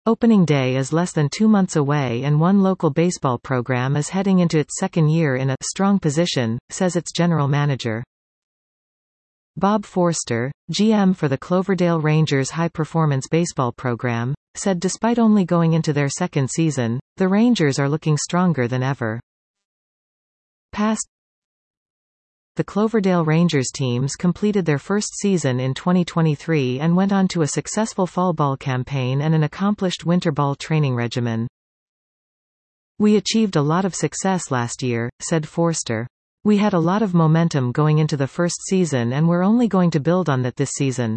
Opening day is less than 2 months away and one local baseball program is heading into its second year in a strong position, says its general manager. Bob Forster, GM for the Cloverdale Rangers high-performance baseball program, said despite only going into their second season, the Rangers are looking stronger than ever. The Cloverdale Rangers teams completed their first season in 2023 and went on to a successful fall ball campaign and an accomplished winter ball training regimen. "We achieved a lot of success last year," said Forster. "We had a lot of momentum going into the first season and we're only going to build on that this season."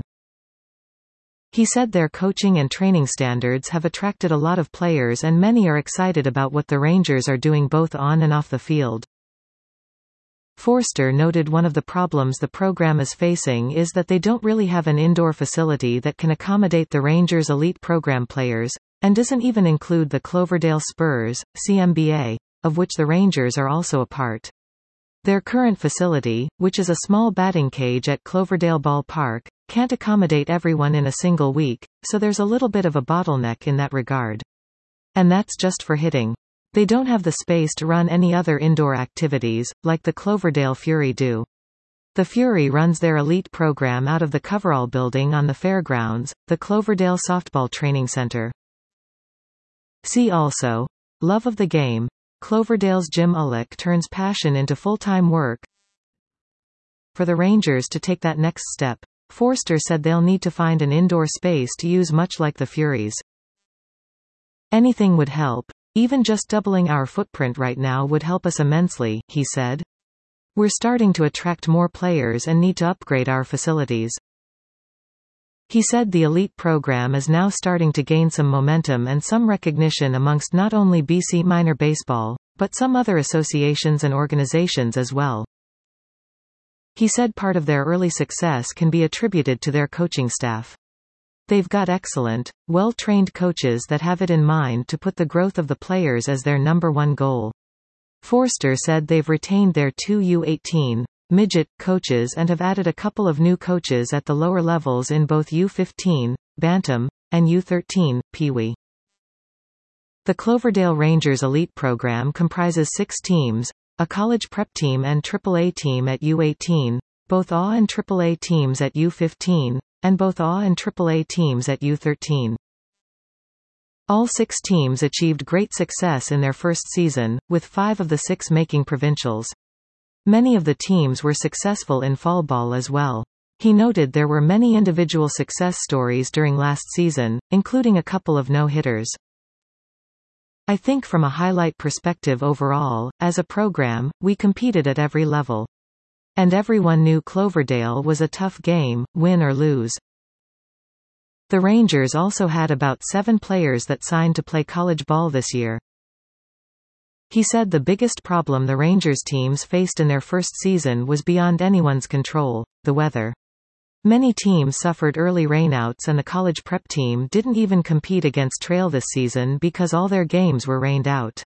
He said their coaching and training standards have attracted a lot of players and many are excited about what the Rangers are doing both on and off the field. Forster noted one of the problems the program is facing is that they don't really have an indoor facility that can accommodate the Rangers' elite program players, and doesn't even include the Cloverdale Spurs, CMBA, of which the Rangers are also a part. Their current facility, which is a small batting cage at Cloverdale Ballpark, can't accommodate everyone in a single week, so there's a little bit of a bottleneck in that regard. And that's just for hitting. They don't have the space to run any other indoor activities, like the Cloverdale Fury do. The Fury runs their elite program out of the Coverall building on the fairgrounds, the Cloverdale Softball Training Center. See also: Love of the game. Cloverdale's Jim Ullick turns passion into full-time work. For the Rangers to take that next step, Forster said they'll need to find an indoor space to use much like the Furies. "Anything would help. Even just doubling our footprint right now would help us immensely," he said. "We're starting to attract more players and need to upgrade our facilities." He said the elite program is now starting to gain some momentum and some recognition amongst not only BC minor baseball, but some other associations and organizations as well. He said part of their early success can be attributed to their coaching staff. They've got excellent, well-trained coaches that have it in mind to put the growth of the players as their number one goal. Forster said they've retained their 2 U18, midget, coaches and have added a couple of new coaches at the lower levels in both U15, Bantam, and U13, Pee-wee. The Cloverdale Rangers elite program comprises 6 teams, a college prep team and AAA team at U18, both A and AAA teams at U15, and both A and AAA teams at U13. All 6 teams achieved great success in their first season, with 5 of the 6 making provincials. Many of the teams were successful in fall ball as well. He noted there were many individual success stories during last season, including a couple of no-hitters. "I think from a highlight perspective overall, as a program, we competed at every level. And everyone knew Cloverdale was a tough game, win or lose." The Rangers also had about 7 players that signed to play college ball this year. He said the biggest problem the Rangers teams faced in their first season was beyond anyone's control: the weather. Many teams suffered early rainouts and the college prep team didn't even compete against Trail this season because all their games were rained out.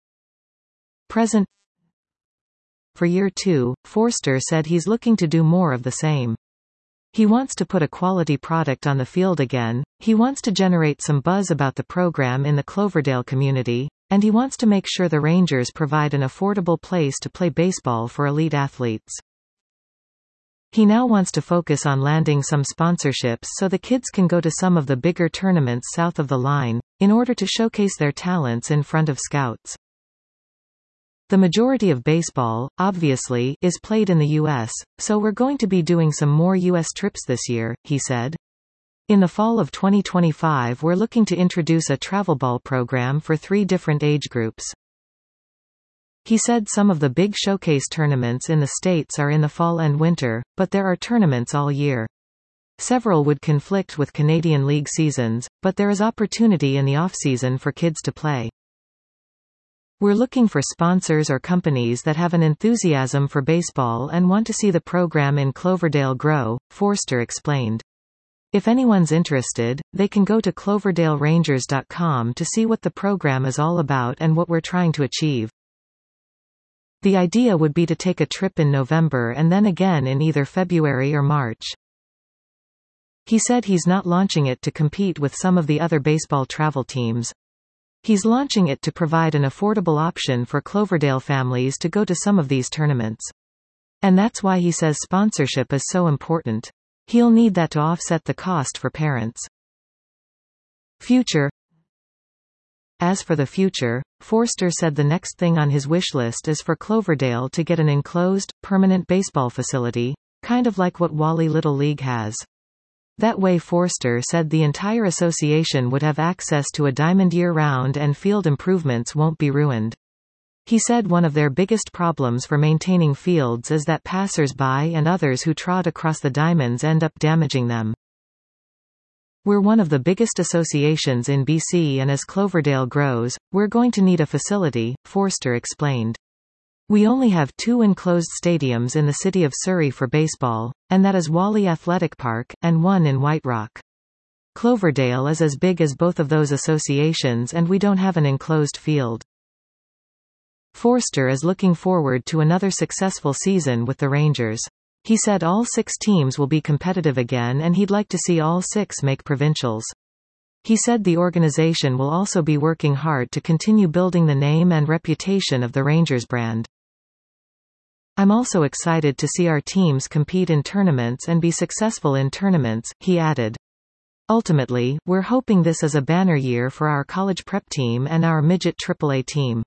For year 2, Forster said he's looking to do more of the same. He wants to put a quality product on the field again, he wants to generate some buzz about the program in the Cloverdale community, and he wants to make sure the Rangers provide an affordable place to play baseball for elite athletes. He now wants to focus on landing some sponsorships so the kids can go to some of the bigger tournaments south of the line, in order to showcase their talents in front of scouts. "The majority of baseball, obviously, is played in the U.S., so we're going to be doing some more U.S. trips this year," he said. "In the fall of 2025 we're looking to introduce a travel ball program for 3 different age groups." He said some of the big showcase tournaments in the States are in the fall and winter, but there are tournaments all year. Several would conflict with Canadian League seasons, but there is opportunity in the off-season for kids to play. "We're looking for sponsors or companies that have an enthusiasm for baseball and want to see the program in Cloverdale grow," Forster explained. "If anyone's interested, they can go to cloverdaleRangers.com to see what the program is all about and what we're trying to achieve." The idea would be to take a trip in November and then again in either February or March. He said he's not launching it to compete with some of the other baseball travel teams. He's launching it to provide an affordable option for Cloverdale families to go to some of these tournaments. And that's why he says sponsorship is so important. He'll need that to offset the cost for parents. Future. As for the future, Forster said the next thing on his wish list is for Cloverdale to get an enclosed, permanent baseball facility, kind of like what Wally Little League has. That way, Forster said, the entire association would have access to a diamond year-round and field improvements won't be ruined. He said one of their biggest problems for maintaining fields is that passers-by and others who trot across the diamonds end up damaging them. We're one of the biggest associations in BC, and as Cloverdale grows, we're going to need a facility, Forster explained. We only have 2 enclosed stadiums in the city of Surrey for baseball, and that is Wally Athletic Park, and one in White Rock. Cloverdale is as big as both of those associations, and we don't have an enclosed field. Forster is looking forward to another successful season with the Rangers. He said all 6 teams will be competitive again, and he'd like to see all 6 make provincials. He said the organization will also be working hard to continue building the name and reputation of the Rangers brand. I'm also excited to see our teams compete in tournaments and be successful in tournaments, he added. Ultimately, we're hoping this is a banner year for our college prep team and our midget AAA team.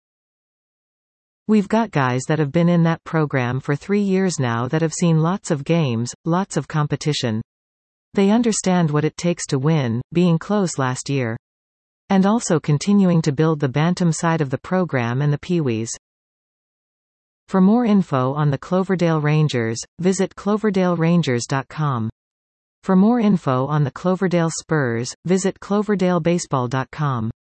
We've got guys that have been in that program for 3 years now that have seen lots of games, lots of competition. They understand what it takes to win, being close last year. And also continuing to build the Bantam side of the program and the Peewees. For more info on the Cloverdale Rangers, visit cloverdaleRangers.com. For more info on the Cloverdale Spurs, visit cloverdalebaseball.com.